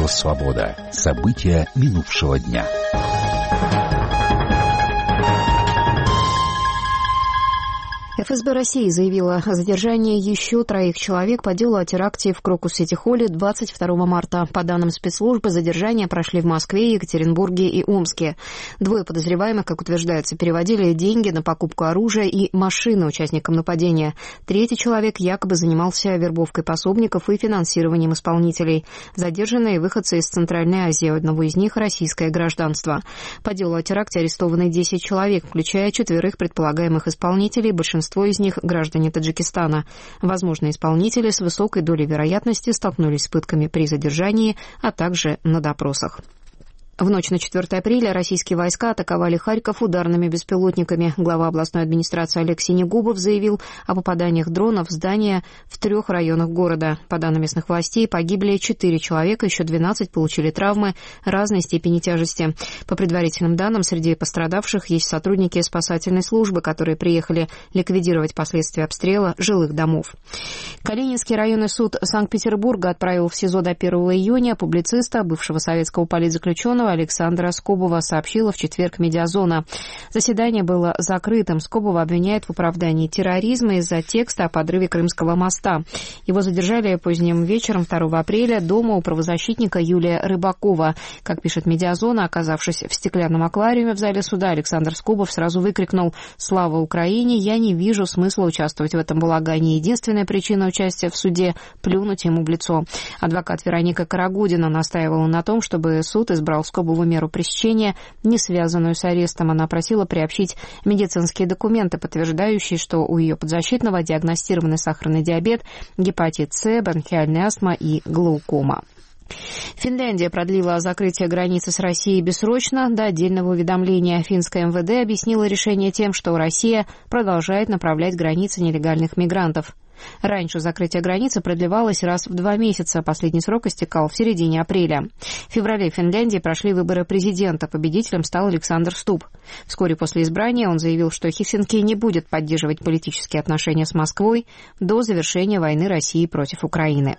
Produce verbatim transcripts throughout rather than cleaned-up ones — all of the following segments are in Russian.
Радио «Свобода». События минувшего дня. эф эс бэ России заявила о задержании еще троих человек по делу о теракте в Крокус-Сити-Холле двадцать второго марта. По данным спецслужбы, задержания прошли в Москве, Екатеринбурге и Омске. Двое подозреваемых, как утверждается, переводили деньги на покупку оружия и машины участникам нападения. Третий человек якобы занимался вербовкой пособников и финансированием исполнителей. Задержанные выходцы из Центральной Азии, у одного из них российское гражданство. По делу о теракте арестованы десять человек, включая четверых предполагаемых исполнителей, большинство Большинство из них – граждане Таджикистана. Возможно, исполнители с высокой долей вероятности столкнулись с пытками при задержании, а также на допросах. В ночь на четвёртое апреля российские войска атаковали Харьков ударными беспилотниками. Глава областной администрации Олег Синегубов заявил о попаданиях дронов в здания в трех районах города. По данным местных властей, погибли четыре человека, еще двенадцать получили травмы разной степени тяжести. По предварительным данным, среди пострадавших есть сотрудники спасательной службы, которые приехали ликвидировать последствия обстрела жилых домов. Калининский районный суд Санкт-Петербурга отправил в СИЗО до первого июня публициста, бывшего советского политзаключенного Александра Скобова, сообщила в четверг «Медиазона». Заседание было закрытым. Скобова обвиняют в оправдании терроризма из-за текста о подрыве Крымского моста. Его задержали поздним вечером второго апреля дома у правозащитника Юлия Рыбакова. Как пишет «Медиазона», оказавшись в стеклянном аквариуме в зале суда, Александр Скобов сразу выкрикнул: «Слава Украине! Я не вижу смысла участвовать в этом балагане. Единственная причина участия в суде – плюнуть ему в лицо». Адвокат Вероника Карагудина настаивала на том, чтобы суд избрал Скобову меру пресечения, не связанную с арестом. Она просила приобщить медицинские документы, подтверждающие, что у ее подзащитного диагностированы сахарный диабет, гепатит С, бронхиальная астма и глаукома. Финляндия продлила закрытие границы с Россией бессрочно до отдельного уведомления. Финское эм вэ дэ объяснило решение тем, что Россия продолжает направлять границы нелегальных мигрантов. Раньше закрытие границы продлевалось раз в два месяца. Последний срок истекал в середине апреля. В феврале в Финляндии прошли выборы президента. Победителем стал Александр Стуб. Вскоре после избрания он заявил, что Хельсинки не будет поддерживать политические отношения с Москвой до завершения войны России против Украины.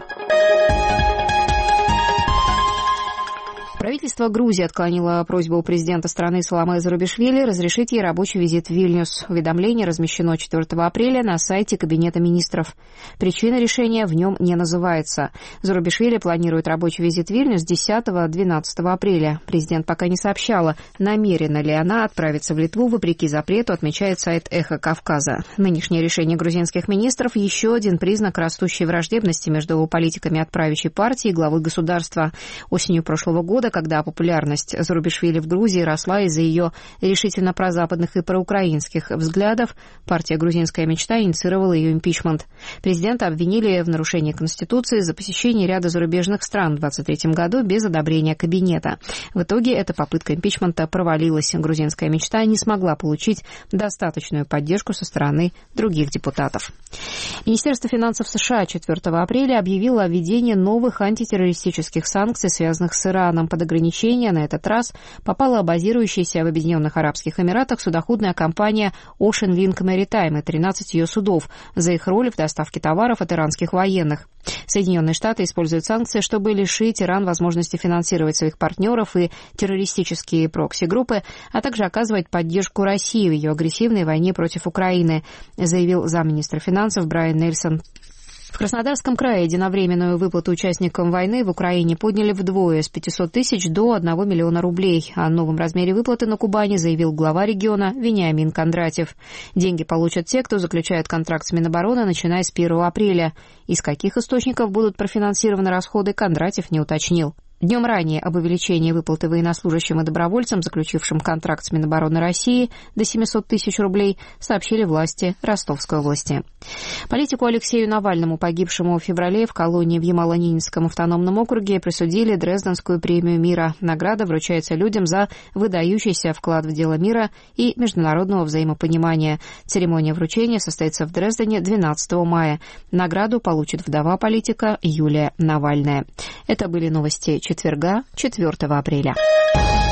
Правительство Грузии отклонило просьбу президента страны Саломе Зурабишвили разрешить ей рабочий визит в Вильнюс. Уведомление размещено четвёртого апреля на сайте Кабинета министров. Причина решения в нем не называется. Зурабишвили планирует рабочий визит в Вильнюс десятого-двенадцатого апреля. Президент пока не сообщала, намерена ли она отправиться в Литву вопреки запрету, отмечает сайт «Эхо Кавказа». Нынешнее решение грузинских министров – еще один признак растущей враждебности между политиками от правящей партии и главы государства. Осенью прошлого года, когда популярность Зурабишвили в Грузии росла из-за ее решительно прозападных и проукраинских взглядов, партия «Грузинская мечта» инициировала ее импичмент. Президента обвинили в нарушении Конституции за посещение ряда зарубежных стран в двадцать третьем году без одобрения Кабинета. В итоге эта попытка импичмента провалилась. «Грузинская мечта» не смогла получить достаточную поддержку со стороны других депутатов. Министерство финансов США четвёртого апреля объявило о введении новых антитеррористических санкций, связанных с Ираном. Под ограничения на этот раз попала базирующаяся в Объединенных Арабских Эмиратах судоходная компания Ocean Link Maritime и тринадцать ее судов за их роль в доставке товаров от иранских военных. Соединенные Штаты используют санкции, чтобы лишить Иран возможности финансировать своих партнеров и террористические прокси-группы, а также оказывать поддержку России в ее агрессивной войне против Украины, заявил замминистра финансов Брайан Нельсон. В Краснодарском крае единовременную выплату участникам войны в Украине подняли вдвое, с пятисот тысяч до одного миллиона рублей. О новом размере выплаты на Кубани заявил глава региона Вениамин Кондратьев. Деньги получат те, кто заключает контракт с Минобороны, начиная с первого апреля. Из каких источников будут профинансированы расходы, Кондратьев не уточнил. Днем ранее об увеличении выплаты военнослужащим и добровольцам, заключившим контракт с Минобороны России, до семисот тысяч рублей, сообщили власти Ростовской области. Политику Алексею Навальному, погибшему в феврале в колонии в Ямало-Ненецком автономном округе, присудили Дрезденскую премию мира. Награда вручается людям за выдающийся вклад в дело мира и международного взаимопонимания. Церемония вручения состоится в Дрездене двенадцатого мая. Награду получит вдова политика Юлия Навальная. Это были новости четверга, четвёртого апреля.